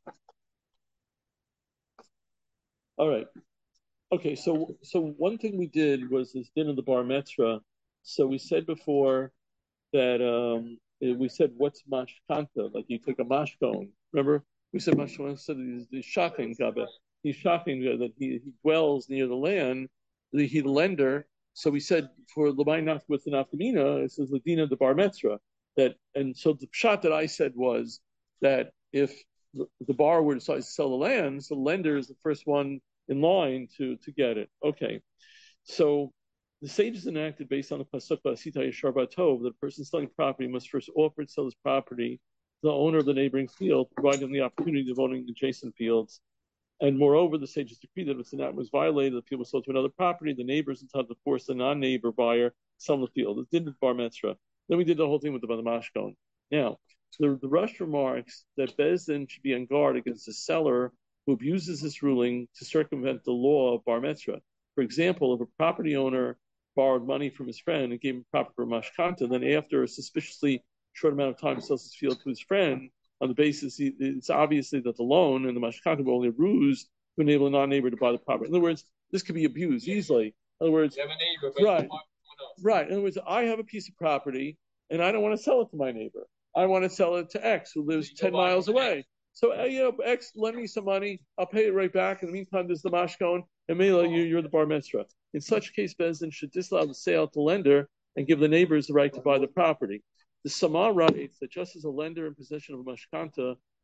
All right. Okay, so so one thing we did was this din of the bar mitzvah. So we said before that um, we said what's mashkanta, like you take a mashkon. Remember, we said mashkon said he's, he's shocking, he's shocking that he, he dwells near the land, the, he the lender. So we said for l'may nach with the nafkamina, it says ladina the bar mitzvah. That and so the shot that I said was that if the, the borrower decides to sell the land, so the lender is the first one in line to to get it. Okay, so the sages enacted based on the pasuk Asita Yashar Batov that a person selling property must first offer to sell his property to the owner of the neighboring field, providing him the opportunity of owning adjacent fields. And moreover, the sages decreed that if the was violated, the field was sold to another property, the neighbors entitled to force the non-neighbor buyer to sell the field. This did the bar mitzvah. Then we did the whole thing with the mashkon. Now, the, the Rush remarks that Bezdin should be on guard against a seller who abuses this ruling to circumvent the law of bar mitzvah. For example, if a property owner borrowed money from his friend and gave him property for mashkanta, then after a suspiciously short amount of time he sells his field to his friend, on the basis he, it's obviously that the loan and the mashkanta were only a ruse to enable a non-neighbor to buy the property. In other words, this could be abused easily. In other words, you have a neighbor, but right, right. In other words, I have a piece of property and I don't want to sell it to my neighbor. I want to sell it to X who lives ten miles away. So, uh, you know, X, lend me some money. I'll pay it right back. In the meantime, there's the mashkon, and Mela, you, you're the bar mitzvah. In such case, Bezdin should disallow the sale to the lender and give the neighbors the right to buy the property. The Samar writes that just as a lender in possession of a mashkanta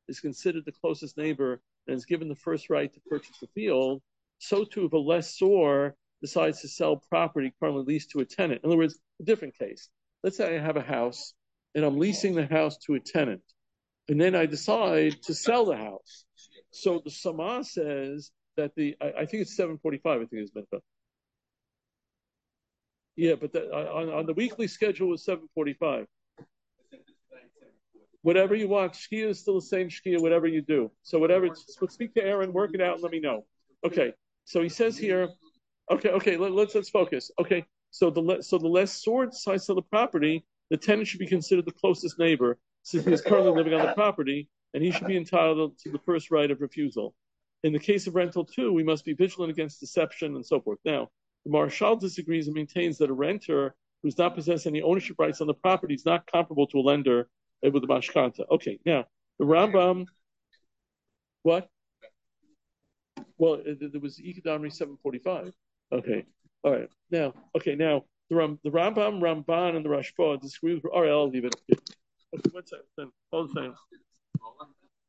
is considered the closest neighbor and is given the first right to purchase the field, so too if a lessor decides to sell property currently leased to a tenant. In other words, a different case. Let's say I have a house and I'm leasing the house to a tenant, and then I decide to sell the house. So the Sama says that the, I, I think it's seven forty-five, I think it's meant. Yeah, but the, on, on the weekly schedule was seven forty-five. Whatever you want, Shkia is still the same Shkia, whatever you do. So whatever, speak to Aaron, work it out, and let me know. Okay, so he says here, okay, okay, let, let's let's focus. Okay, so the so the lessor decides to sell the property, the tenant should be considered the closest neighbor, since he is currently living on the property, and he should be entitled to the first right of refusal. In the case of rental too, we must be vigilant against deception and so forth. Now, the Marshal disagrees and maintains that a renter who does not possess any ownership rights on the property is not comparable to a lender with the mashkanta. Okay, now the Rambam, what? Well, there was Ikadamri seven forty-five. Okay, all right. Now, okay, now the Ram, the Rambam, Ramban, and the Rashba disagree with. All right, I'll leave it. Okay, one second. Hold on a second.